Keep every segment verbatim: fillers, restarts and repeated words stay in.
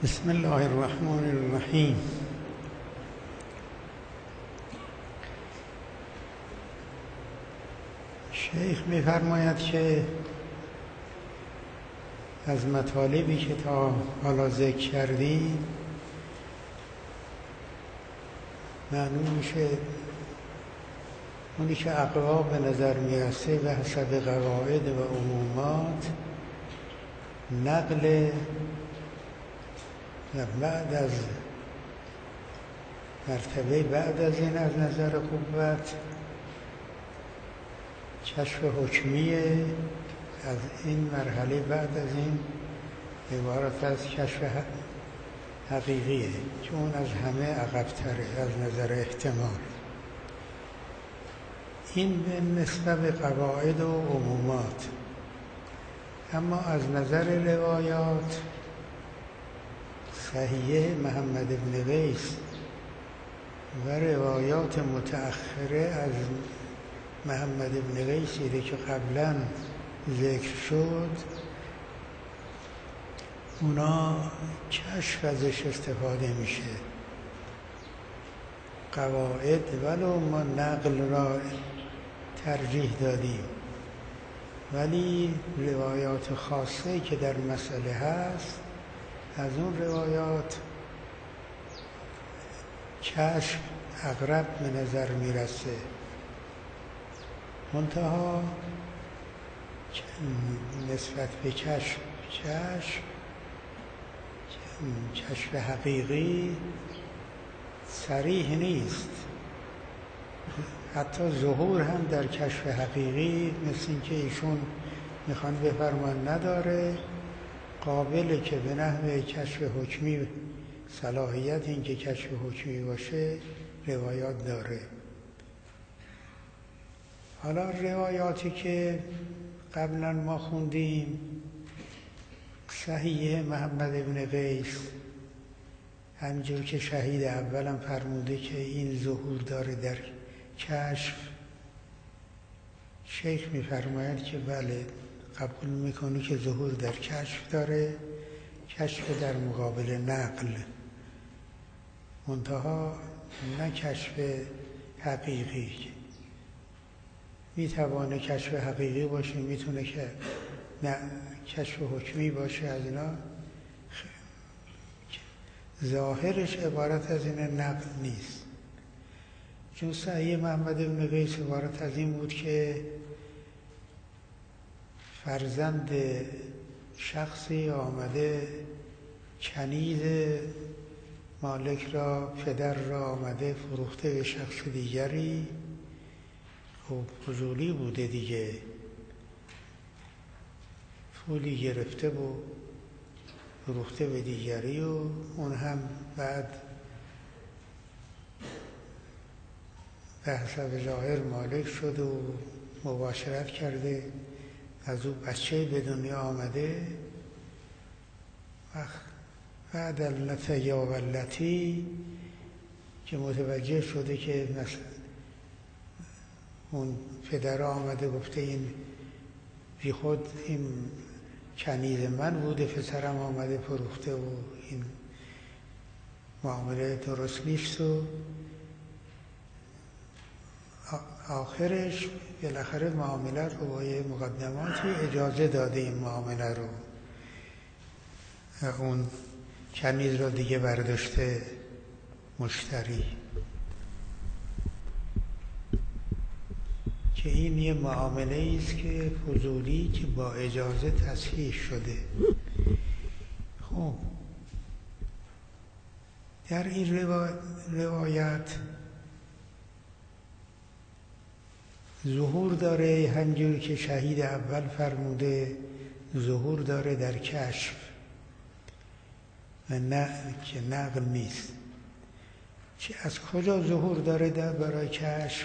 بسم الله الرحمن الرحیم. شیخ می‌فرماید که از مطالبی که تا حالا ذکر کردیم معلوم میشه اونی که اقوا به نظر میرسه به حسب قواعد و عمومات نقل و بعد از مرتبه بعد از این از نظر قوت کشف حکمیه، از این مرحله بعد از این عبارت از کشف حقیقیه که اون از همه عقب‌تره از نظر احتمال. این به نسبت به قواعد و عمومات. اما از نظر روایات صحیح محمد بن قیس و روایات متأخره از محمد بن قیسی که قبلا ذکر شد اونا کشف ازش استفاده میشه. قواعد ولو ما نقل را ترجیح دادیم، ولی روایات خاصه که در مسئله هست از اون روایات کشف اقرب به نظر میرسه. منتها نسبت به کشف کشف کشف حقیقی صریح نیست. حتی ظهور هم در کشف حقیقی مثل اینکه ایشون میخوان بفرمان نداره، قابله که به نحو کشف حکمی صلاحیت این که کشف حکمی باشه روایات داره. حالا روایاتی که قبلا ما خوندیم صحیح محمد بن قیس همینجور که شهید اولم فرموده که این ظهور داره در کشف، شیخ میفرماید که بله قبول میکنه که ظهور در کشف داره، کشف در مقابل نقل، منتها نه کشف حقیقی. میتوانه کشف حقیقی باشه، میتونه که نه کشف حکمی باشه. از اینا ظاهرش عبارت از این نقل نیست. چون صحیح محمد بن قیس عبارت از این بود که فرزند شخصی آمده کنیز مالک را پدر را آمده فروخته به شخص دیگری. خب فضولی بوده دیگه، پولی گرفته و فروخته به دیگری و اون هم بعد به حسب ظاهر مالک شد و مباشرت کرده، از او بچه به دنیا آمده. بعد النتی و التی که متوجه شده که مثلا اون پدر آمده گفته این بی خود این کنیز من بوده، پسرم آمده فروخته و این معامله درست نیست و آخرش بالاخره معامله رو با یه مقدماتی اجازه داده این معامله رو، اون کنیز رو دیگه برداشته مشتری، که این یه معامله است که فضولی که با اجازه تصحیح شده. خب در این روایت ظهور داره، همجور که شهید اول فرموده ظهور داره در کشف و نه که نقل نیست. چه از کجا ظهور داره در برای کشف؟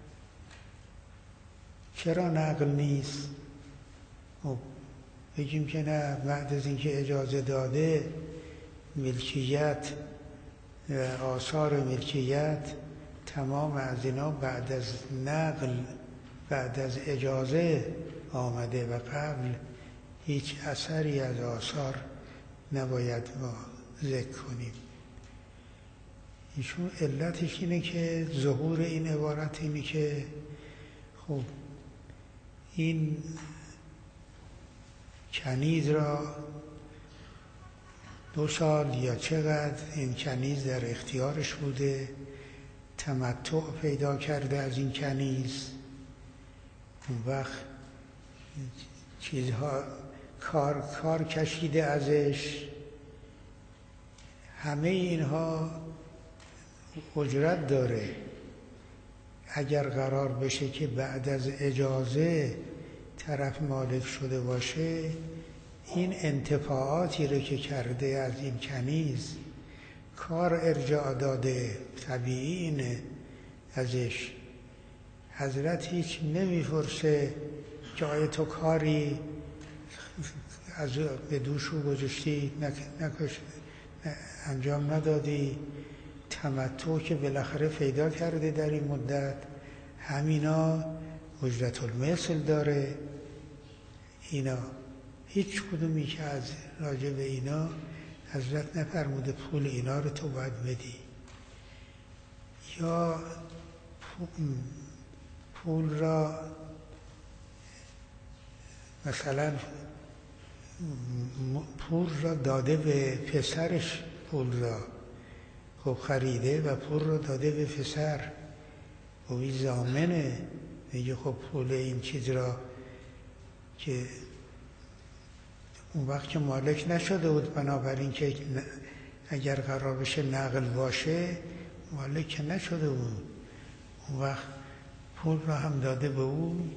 چرا نقل نیست؟ خب بگیم که نه، بعد از اینکه اجازه داده ملکیت و آثار ملکیت تمام از اینا بعد از نقل بعد از اجازه آمده و قبل هیچ اثری از آثار نباید با ذکر کنیم. ایشون علتش اینه که ظهور این عبارت اینه که خب این کنیز را دو سال یا چقدر این کنیز در اختیارش بوده، تمتع پیدا کرده از این کنیز، اون وقت چیزها کار کار کشیده ازش، همه اینها اجرت داره. اگر قرار بشه که بعد از اجازه طرف مالک شده باشه، این انتفاعاتی رو که کرده از این کنیز کار ارجاع داده، طبیعی اینه ازش. حضرت هیچ نمیپرسه که آیا تو کاری از به دوشو گذاشتی نکش انجام ندادی، تمتع که بالاخره پیدا کرده در این مدت، همینا اجرت المثل داره. اینا هیچ کدومی که از راجع به اینا حضرت نفرموده پول اینا رو تو باید بدی، یا پول را مثلا پول را داده به پسرش، پول را خب خریده و پول را داده به پسر، و این ضامنه، میگه خب پول این چیز را که اون وقت که مالک نشده بود، بنابراین که اگر قرار بشه نقل باشه مالک که نشده بود، اون وقت پول را هم داده به او.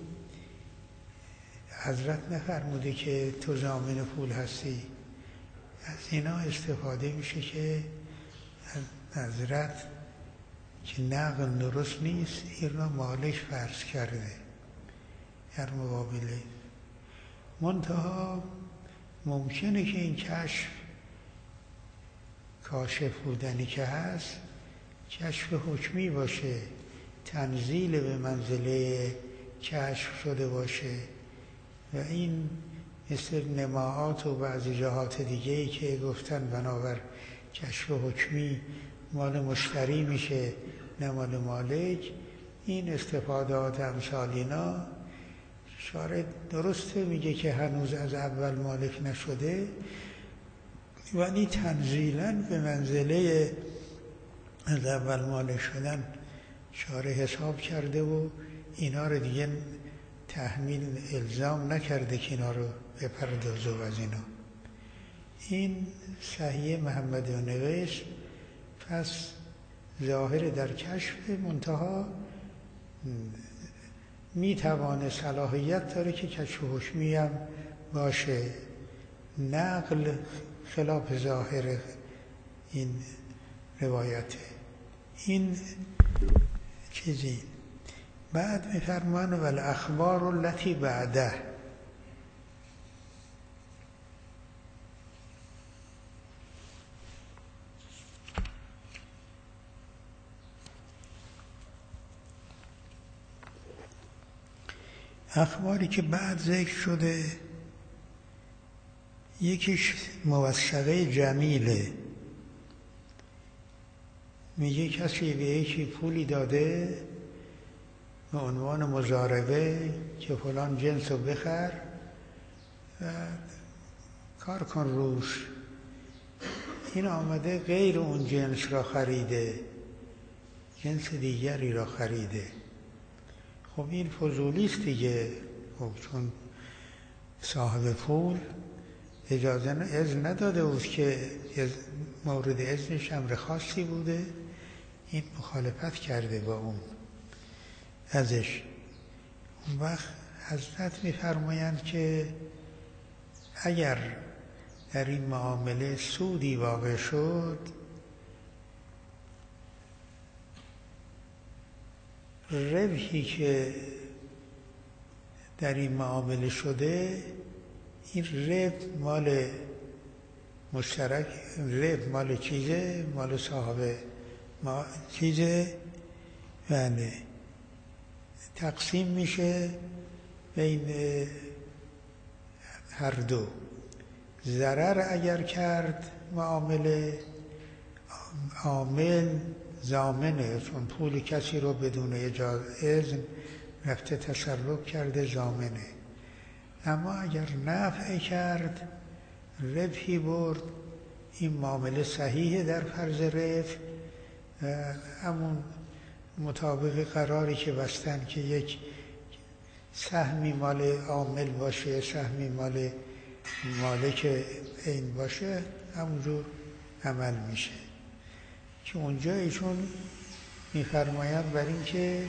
حضرت نفرموده که تو ضامن پول هستی. از اینا استفاده میشه که حضرت که نقل درست نیست، این را مالک فرض کرده در مقابله. منتها ممکنه که این کشف کاشف بودنی که هست کشف حکمی باشه، تنزیل به منزله کشف شده باشه، و این مثل نماعات و بعضی جهات دیگه‌ای که گفتن بنابر کشف حکمی مال مشتری میشه نه مال مالک. این استفادات امثال اینا شارع درسته میگه که هنوز از اول مالک نشده، ولی تنزیلاً به منزله از اول مالک شدن شارع حساب کرده و اینا رو دیگه تحمیل الزام نکرده که اینا رو بپردازه و از اینا. این صحیح محمد و نوشت. پس ظاهر در کشف، منتها میتوانه صلاحیت داره که کشف حکمی هم باشه. نقل خلاف ظاهر این روایته. این چیزی بعد میفرمان والاخبار التي بعده. اخباری که بعد ذکر شده، یکیش موثقه جمیله، میگه کسی به یکی پولی داده به عنوان مضاربه که فلان جنس رو بخر و کار کن روش. این آمده غیر اون جنس را خریده، جنس دیگری را خریده. خب این فضولیست دیگه، خب چون صاحب پول اجازه اذن نداده بود که مورد اذنش امر خاصی بوده، این مخالفت کرده با اون ازش. اون وقت حضرت میفرمایند که اگر در این معامله سودی واقع شد، ربحی که در این معامله شده، این ربح مال مشترک، ربح مال چیزه، مال صاحب ما چیزه، بله تقسیم میشه بین هر دو. ضرر اگر کرد معامله عامل ضامنه، چون پول کسی رو بدون اذن رفته تصرف کرده ضامنه. اما اگر نفع کرد، ربحی برد، این معامله صحیحه در فرض ربح، همون مطابق قراری که بستن که یک سهمی مال عامل باشه، سهمی مال مالک این باشه، همونجور عمل میشه. که اونجا ایشون میفرمایند بر این که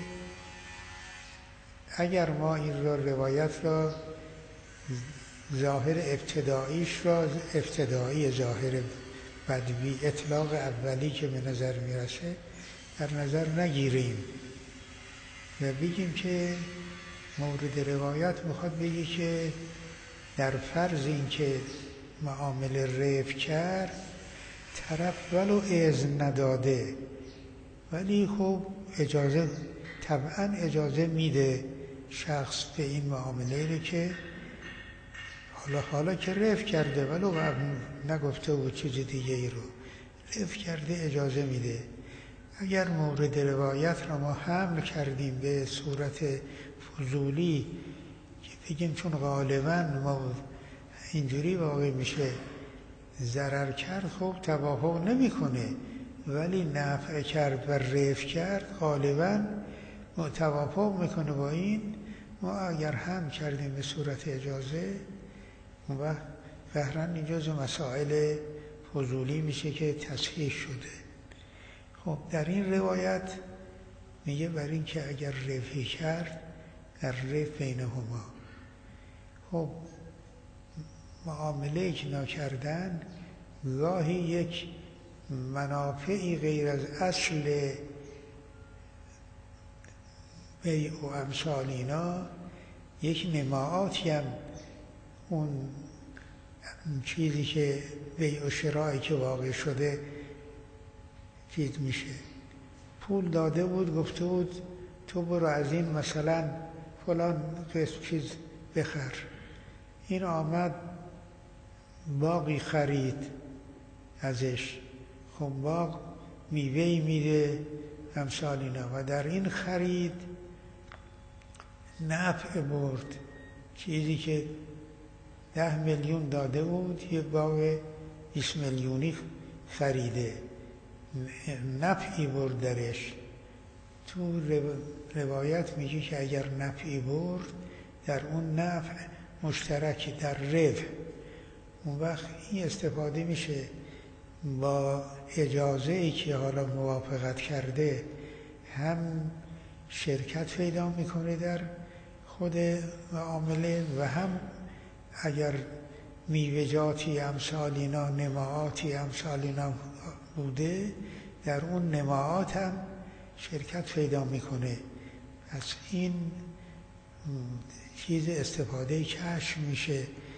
اگر ما این را روایت را ظاهر ابتداییش را ابتدایی ظاهر بدوی اطلاق اولی که به نظر میرسه در نظر نگیریم و بگیم که مورد روایت میخواد بگی که در فرض این که معامله ربح کرد، طرف ولو اذن نداده ولی خب اجازه طبعا اجازه میده شخص به این معامله رو که حالا حالا که ربح کرده ولو نگفته بود چیز دیگه ای رو ربح کرده، اجازه میده. اگر مورد روایت را ما حمل کردیم به صورت فضولی که بگیم چون غالبا ما اینجوری واقع میشه ضرر کرد، خب توافق نمیکنه، ولی نفع کرد و ربح کرد غالبا توافق میکنه با این. ما اگر هم کردیم به صورت اجازه، اون وقت قهرن این جزو مسائل فضولی میشه که تصحیح شده. خب در این روایت میگه بر این که اگر ربحی کرد در ربح بینهما. خب معامله که نکردن گاهی یک منافعی غیر از اصل بیع و امثال اینا، یک نماعاتی هم اون چیزی که بیع و شرایی که واقع شده چیز میشه. پول داده بود، گفته بود تو برو از این مثلا فلان قسم چیز بخر. این آمد باقی خرید ازش، خب باغ میوهی میده امثال اینا و در این خرید نفع برد. چیزی که ده میلیون داده بود یه باغ بیست میلیونی خریده، نفعی برد درش. تو روایت میگه که اگر نفعی برد در اون نفع مشترک در ربح، اون وقت این استفاده میشه با اجازه ای که حالا موافقت کرده، هم شرکت پیدا میکنه در خود معامله و هم اگر میوه‌جاتی امثال اینا، نماعاتی امثال اینا بوده، در اون نماعات هم شرکت پیدا میکنه. پس این چیز استفاده کشف میشه.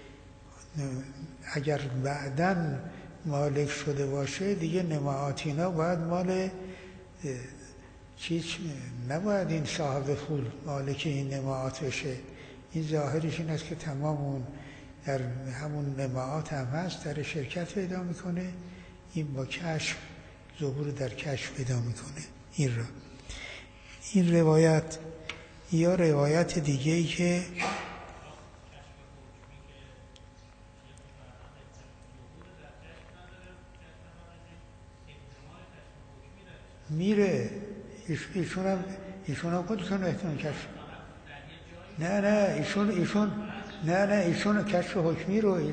اگر بعداً مالک شده باشه دیگه نماعات اینا باید مال چیز نباید این صاحب پول مالک این نماعات بشه. این ظاهرش این است که تمام اون در همون نماعات هم هست، در شرکت پیدا میکنه. این با کشف ظهور در کشف پیدا میکنه. این را این روایت یا روایت دیگه ای که میره ایشون هم ایشون هم خودشون احتمال کشف نه نه ایشون ایشون نه نه ایشون کشف حکمی رو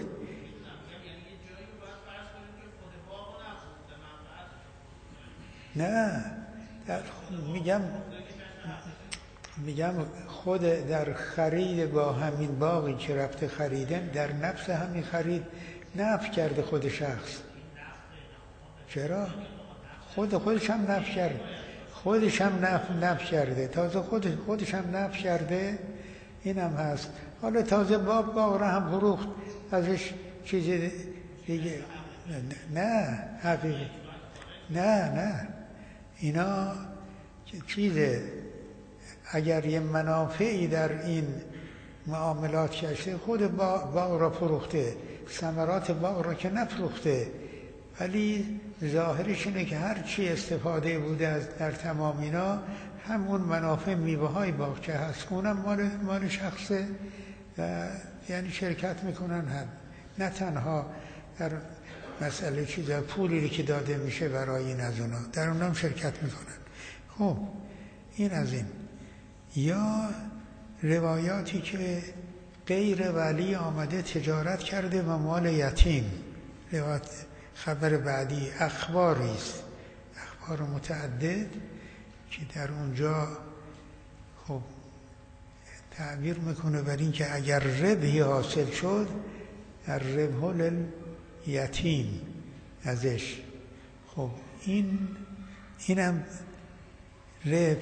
نه در میگم میگم خود در خرید با همین باقی که رفته خریدن، در نفس همین خرید نفع کرده خود شخص. چرا؟ خود خودش هم نفع کرده، خودش هم نفع نفع کرده، تازه خود خودش هم نفع کرده. این هم هست. حالا تازه باب باغ را هم فروخت ازش چیزی دیگه. نه حقیقی نه نه اینا چیزه. اگر یه منافعی در این معاملات کشته، خود باغ را فروخته، ثمرات باغ را که نفروخته، ولی ظاهرش اینه که هر چی استفاده بوده از در تمام اینا همون منافع میوه های باغچه هست، اونم مال, مال شخصه و یعنی شرکت میکنن هم، نه تنها در مسئله چیزا پولی که داده میشه برای این از اونا در اونم شرکت میکنن. خب این از این. یا روایاتی که غیر ولی آمده تجارت کرده و مال یتیم، روایت خبر بعدی اخباری است، اخبار متعدد که در اونجا خب تعبیر میکنه بر این که اگر ربحی حاصل شد الربح للیتیم ازش، خب این اینم ربح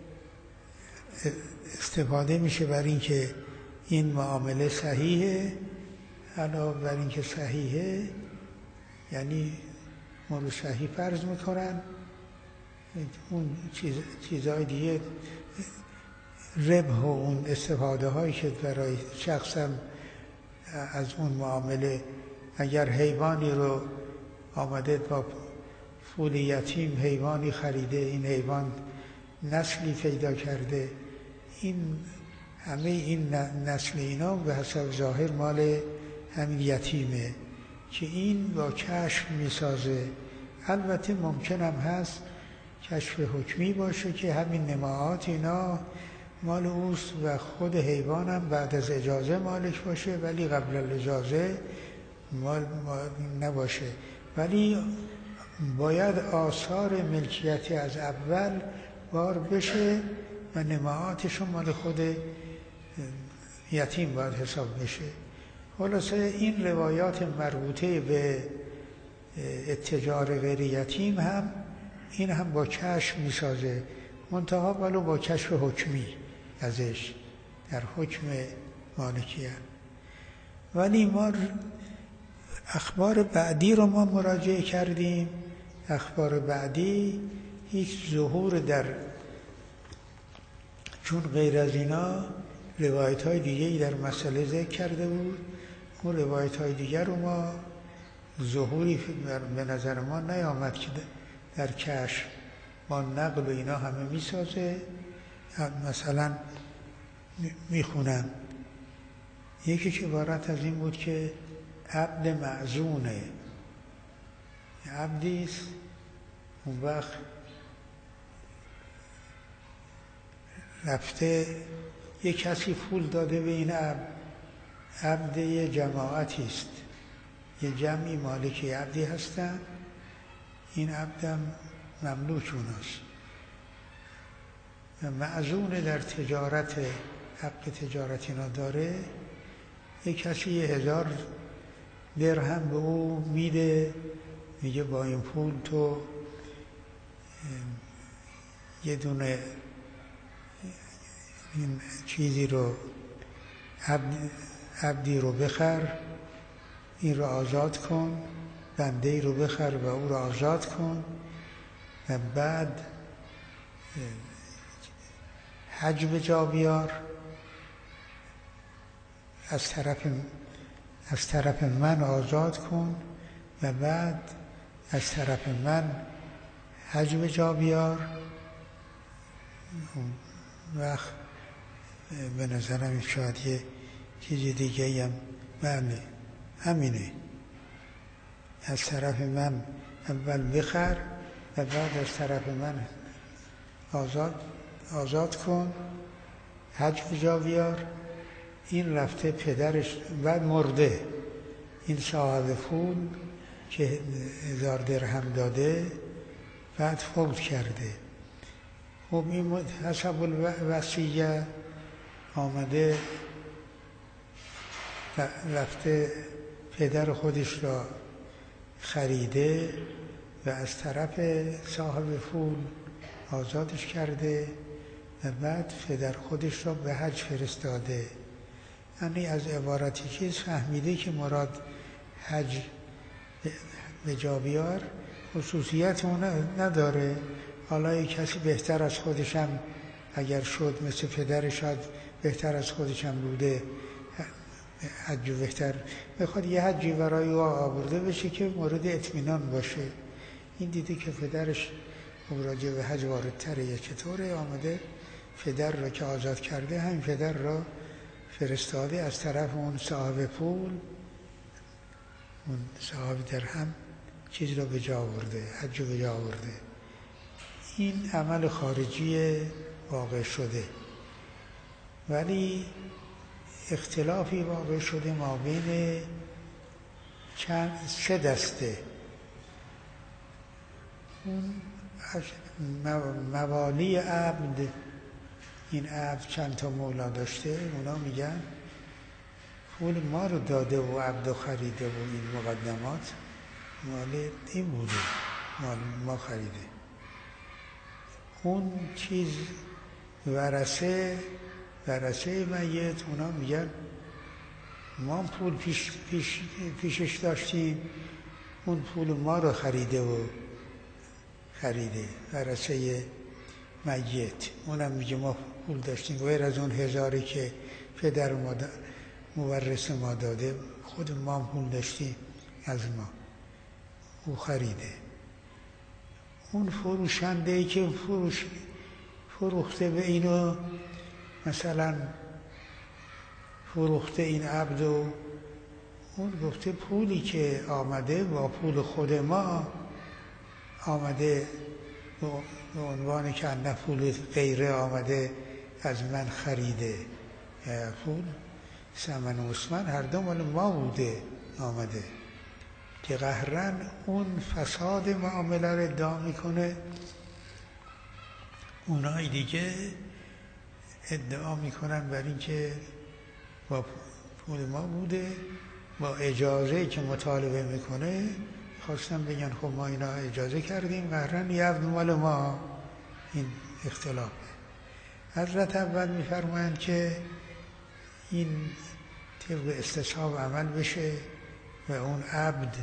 استفاده میشه بر این که این معامله صحیحه، علاوه بر این که صحیحه یعنی مورد صحیح فرض میکنن، اون چیز چیزهای دیگه ربح و اون استفاده هایی که برای شخصم از اون معامله، اگر حیوانی رو آمده با پول یتیم حیوانی خریده، این حیوان نسلی پیدا کرده، این همه این نسل اینا به حسب ظاهر مال همین یتیمه که این با کشف میسازه. البته ممکنم هست کشف حکمی باشه که همین نماعات اینا مال اوست و خود حیوانم بعد از اجازه مالش باشه ولی قبل الاجازه مال, مال نباشه، ولی باید آثار ملکیتی از اول بار بشه و نماعاتشون مال خود یتیم باید حساب بشه. خلاصه این روایات مربوطه به اتجار غیر یتیم هم این هم با کشف میسازه، منتها ولو با کشف حکمی ازش در حکم مالکیت. ولی ما اخبار بعدی رو ما مراجعه کردیم، اخبار بعدی هیچ ظهور در، چون غیر از اینا روایت های دیگری در مسئله ذکر کرده بود، اون روایت های دیگر رو ما ظهوری به نظر ما نیامد که در کشف با نقل و اینا همه میسازه. مثلا میخونم یکی که عبارت از این بود که عبد معزونه، عبدیست اون وقت رفته یه کسی پول داده به این عبد، عبد یه جماعتی است، یه جمعی مالکی عبدی هستن، این عبدم مملوک اوناست، معزون در تجارت، حق تجارت اینا داره، یه کسی یه هزار درهم به او میده، میگه با این پول تو یه دونه این چیزی رو عبد عبدی رو بخر، این رو آزاد کن، بنده ای رو بخر و او رو آزاد کن و بعد حج به جا بیار، از طرف از طرف من آزاد کن و بعد از طرف من حج به جا بیار. وقت به نظرم شاید یه چیز دیگه هم بله همینه، از طرف من اول بخر و بعد از طرف من آزاد آزاد کن، حج به جا بیار. این رفته پدرش بعد مرده، این صاحب پول که هزار درهم داده بعد فوت کرده. خب این حسب الوصیه آمده رفته پدر خودش را خریده و از طرف صاحب پول آزادش کرده و بعد پدر خودش را به حج فرستاده. یعنی از عبارتی چیز فهمیده که مراد حج به جا بیار خصوصیت اون نداره. حالا یک کسی بهتر از خودشم اگر شد مثل پدر، شاید بهتر از خودشم بوده حج بهتر میخواد یه حجی برای او آورده بشه که مورد اطمینان باشه. این دیده که پدرش او راجع به حج واردتره یا چطوره، آمده پدر را که آزاد کرده همین پدر را فرستاده از طرف اون صاحب پول، اون صاحب درهم چیز را به جا آورده، حج را به جا آورده. این عمل خارجی واقع شده، ولی اختلافی واقع شده ما بین چند سه دسته. اون موالی عبد، این عبد چند تا مولا داشته، اونا میگن پول ما رو داده و عبد خریده و این مقدمات مال این بوده، مال ما خریده. اون چیز ورثه ورثه میت، اونا میگن ما پول پیش پیش پیشش داشتیم، اون پول ما رو خریده و خریده ورثه میت. اونم میگه ما پول داشتیم غیر از اون هزاری که پدر ما مورث ما داده، خود ما پول داشتیم از ما، او خریده. اون فروشنده ای که فروش فروخته به اینو، مثلا فروخته این عبد و اون گفته پولی که آمده با پول خود ما آمده به عنوان که نه پول غیره آمده از من خریده، پول ثمن عثمان هر دو مال ما بوده آمده، که قهرن اون فساد معامله رو ادعا میکنه. اونای دیگه ادعا میکنن بر این که با پول ما بوده، با اجازه که مطالبه میکنه خواستم بگن خب ما اینا اجازه کردیم، قهرن یه عبد مال ما. این اختلافه. حضرت اول میفرمایند که این طبق استصحاب عمل بشه و اون عبد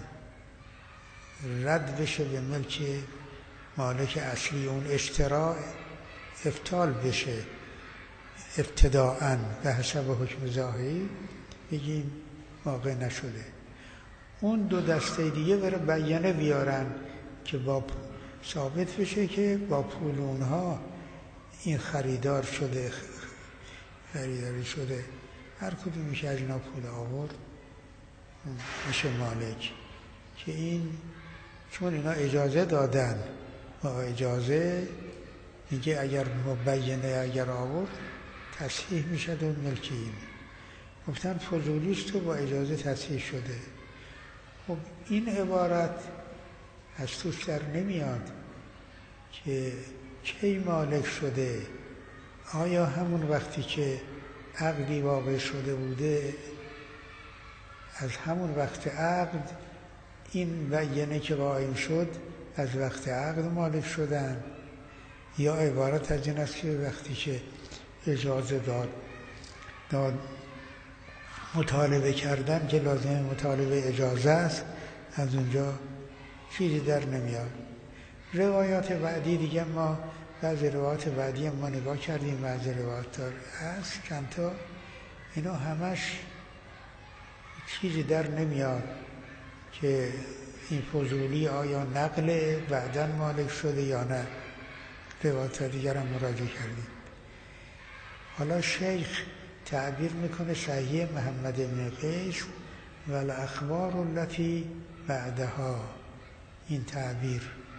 رد بشه به ملک مالک اصلی، اون اشتراع افتال بشه ابتداءً به حسب حکم ظاهری، بگیم واقع نشده. اون دو دسته دیگه بره بیانه بیارن که با ثابت بشه که با پول اونها این خریدار شده، خریداری شده، هر کدومی که از اینا پول آورد میشه مالک. که این چون اینا اجازه دادن، با اجازه میگه اگر مبینه اگر آورد تصحیح میشه و ملکی این. گفتن فضولیست تو با اجازه تصحیح شده. خب این عبارت از توش در نمیاد که کی مالک شده. آیا همون وقتی که عقدی واقع شده بوده، از همون وقت عقد این بیانه که قائم شد از وقت عقد مالک شدن، یا عبارت از این است که وقتی که اجازه داد داد مطالبه کردن که لازم مطالبه اجازه است، از اونجا چیزی در نمیاد. روایات بعدی دیگه ما بعضی روایات بعدی ما نگاه کردیم، بعضی روایات هست چند تا، اینا همش چیزی در نمیاد که این فضولی آیا نقل بعداً مالک شده یا نه. روایات دیگر هم مراجعه کردیم. حالا شیخ تعبیر میکنه صحیح محمد بن قیس و الاخبار التي بعدها. این تعبیر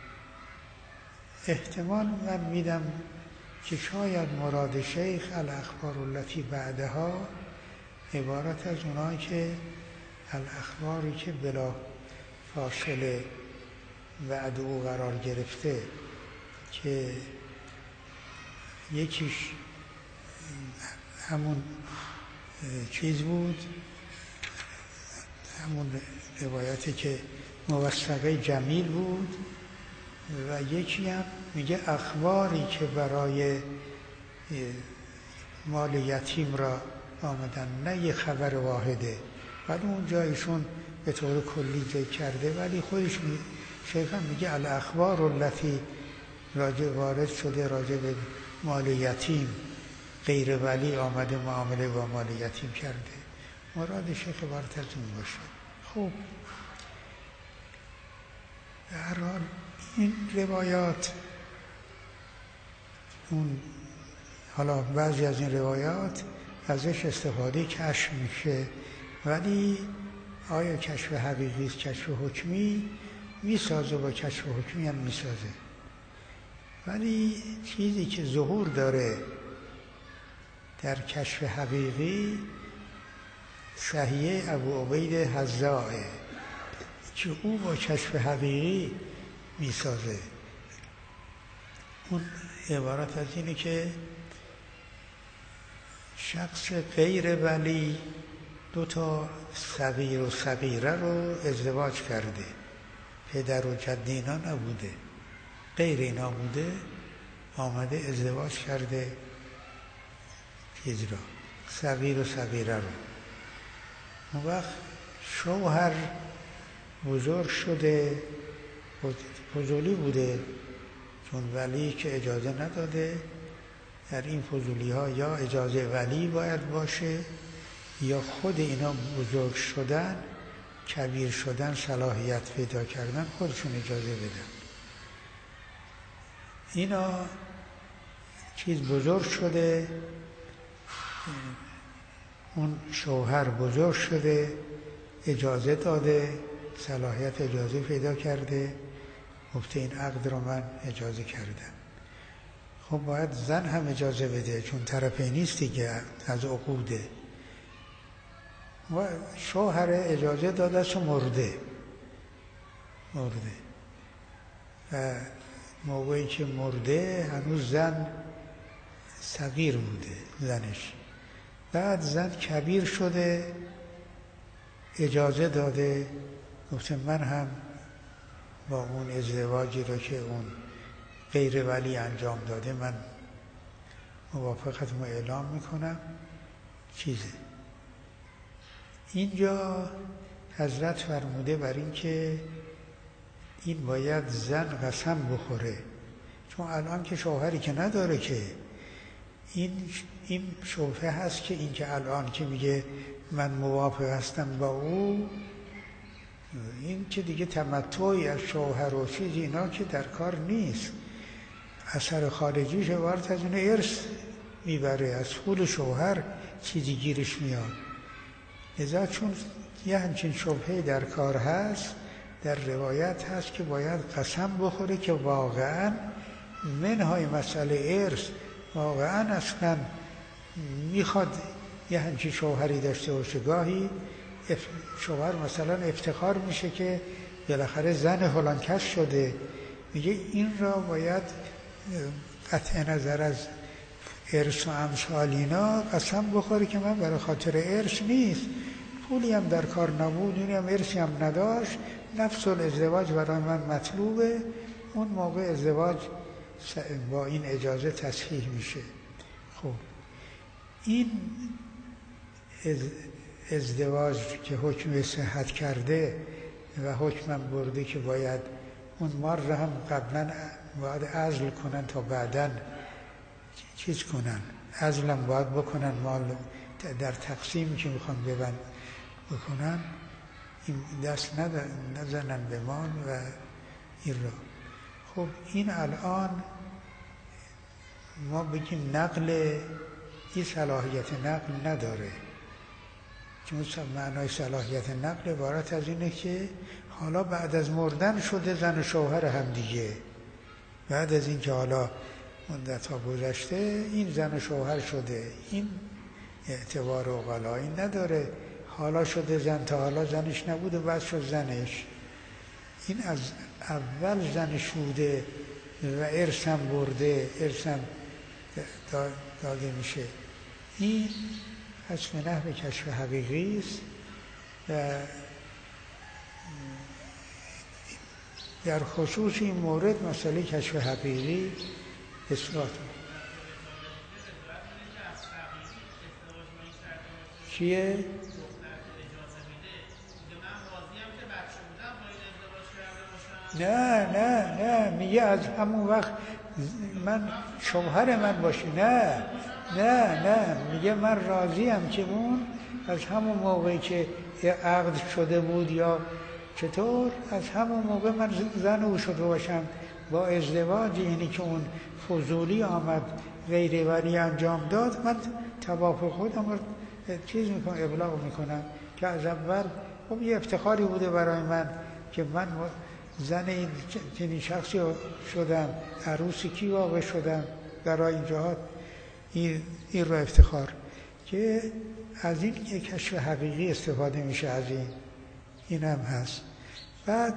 احتمال من میدم که شاید مراد شیخ الاخبار التي بعدها عبارت از اونایی که الاخباری که بلا فاصله بعد او قرار گرفته، که یکیش همون چیز بود، همون روایتی که موثقه جمیل بود، و یکی هم میگه اخباری که برای مال یتیم را آمدن، نه یه خبر واحده. ولی اون جایشون به طور کلی ذکر کرده، ولی خودش می... شیخ هم میگه الاخبار التي راجع وارد شده راجع به مال یتیم، غیر ولی آمده معامله با مال یتیم کرده. مراد شیخ عبارت از این باشه. خب به هر حال این روایات، اون حالا بعضی از این روایات ازش استفاده کشف میشه، ولی آیا کشف حقیقی است کشف حکمی؟ میسازه، با کشف حکمی هم میسازه، ولی چیزی که ظهور داره در کشف حقیقی صحیح ابو عبید حذاءه که او با کشف حقیقی میسازه. اون عبارت از اینه که شخص غیر ولی دو تا صغیر و صغیره رو ازدواج کرده، پدر و جد اینا نبوده، غیر اینا بوده، آمده ازدواج کرده چیز را، صغیر و صغیره رو. اون وقت شوهر بزرگ شده، فضولی بوده، چون ولی که اجازه نداده. در این فضولی ها یا اجازه ولی باید باشه یا خود اینا بزرگ شدن، کبیر شدن، صلاحیت پیدا کردن، خودشون اجازه بدن. اینا چیز بزرگ شده، اون شوهر بزرگ شده، اجازه داده، صلاحیت اجازه پیدا کرده، گفته این عقد رو من اجازه کردم. خب باید زن هم اجازه بده، چون طرفی نیست دیگه، از عقوده. و شوهر اجازه داده است و مرده مرده و موقعی که مرده هنوز زن صغیر بوده، زنش. بعد زن کبیر شده، اجازه داده، گفته من هم با اون ازدواجی رو که اون غیر ولی انجام داده من موافقتمو اعلام میکنم. چیزه اینجا حضرت فرموده بر این که این باید زن قسم بخوره، چون الان که شوهری که نداره که این این شبهه هست که این که الان که میگه من موافق هستم با او، این که دیگه تمتعی از شوهر و چیز اینا که در کار نیست، اثر خارجیش عبارت از اینه ارث میبره، از پول شوهر چیزی گیرش میاد. لذا چون یه همچین شبهه در کار هست، در روایت هست که باید قسم بخوره که واقعا منهای مسئله ارث واقعا اصلا میخواد یه همچین شوهری داشته باشه. گاهی شوهر مثلا افتخار میشه که بالاخره زن فلان کس شده، میگه این را باید قطع نظر از ارث و امثال اینا قسم بخوره که من برای خاطر ارث نیست، پولی هم در کار نبود، اینی هم ارثی هم نداشت، نفس الازدواج برای من مطلوبه، اون موقع ازدواج با این اجازه تصحیح میشه. خب این ازدواج که حکم صحت کرده و حکمم برده که باید اون مار را هم قبلا باید عزل کنن تا بعداً چیز کنن، عزلم باید بکنن، مال در تقسیم که میخوان ببند بکنن، این دست نزنن به مال و این را. خب این الان ما بگیم نقل، این صلاحیت نقل نداره، چون معنای صلاحیت نقل عبارت از اینه که حالا بعد از مردن شده زن و شوهر هم دیگه، بعد از این که حالا مدت ها گذشته این زن و شوهر شده، این اعتبار و غلایی نداره. حالا شده زن، تا حالا زنش نبوده بعد شد زنش، این از اول زنش بوده و ارثم برده، ارثم داده میشه. این حسب نحو کشف حقیقی است و در خصوص این مورد مسئله کشف حقیقی اثبات چیه؟ نه نه نه میگه از همون وقت من شوهر من باشه، نه نه نه میگه من راضیم که اون از همون موقعی که عقد شده بود یا چطور از همون موقع من زن او شده باشم با ازدواج، یعنی که اون فضولی آمد غیر ولی انجام داد، من توافق خودم رو چیز میکنم، ابلاغ میکنم که از اول خب یه افتخاری بوده برای من که من زن چنین شخصی شدم، عروسی کی واقع شدم. برای این جهات این, این رو افتخار که از این یک کشف حقیقی استفاده میشه، از این این هم هست. بعد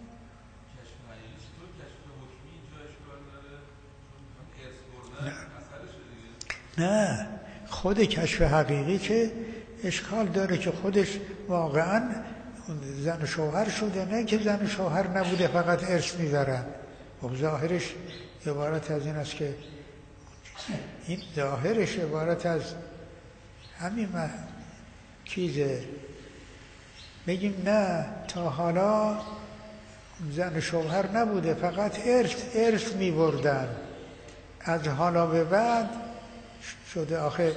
نه, نه خود کشف حقیقی که اشکال داره که خودش واقعا زن و شوهر شده، نه که زن و شوهر نبوده فقط ارث میبرن. خب ظاهرش عبارت از این است که این ظاهرش عبارت از همین چیزه، بگیم نه تا حالا زن و شوهر نبوده فقط ارث ارث میبردن، از حالا به بعد شده آخه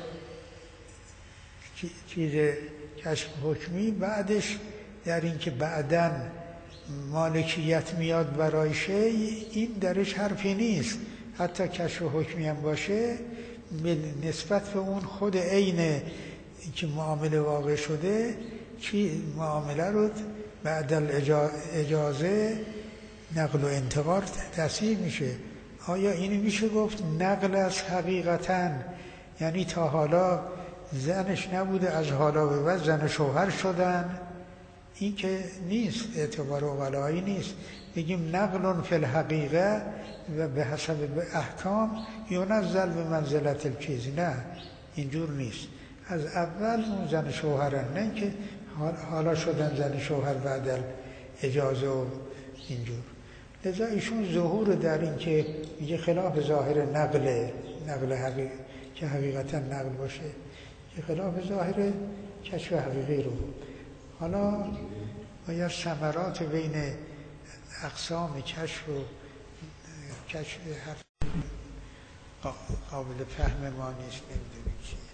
چیز کشف حکمی. بعدش در این که بعداً مالکیت میاد برای شی، این درش حرفی نیست. حتی کشف حکمی هم باشه نسبت به اون خود عین که معامله واقع شده، چی معامله رو بعد اجازه نقل و انتقال تصحیح میشه. آیا اینی میشه گفت نقل از حقیقتاً، یعنی تا حالا زنش نبوده از حالا به بعد زن و شوهر شدن؟ این که نیست، اعتبار اقلایی نیست. بگیم نقل فی الحقیقه و به حسب احکام ینزل به منزلت الچیز، نه اینجور نیست. از اول اون زن شوهرن، نه که حالا شدن زن شوهر بعد اجازه و اینجور. لذا ایشون ظهور در این که میگه خلاف ظاهر نقل نقل حقیق که حقیقتا نقل باشه، که خلاف ظاهر کشف حقیقی رو. حالا باید ثمرات بین اقسام کشف و کشف قابل فهم ما نیست، نمیدونیم چی.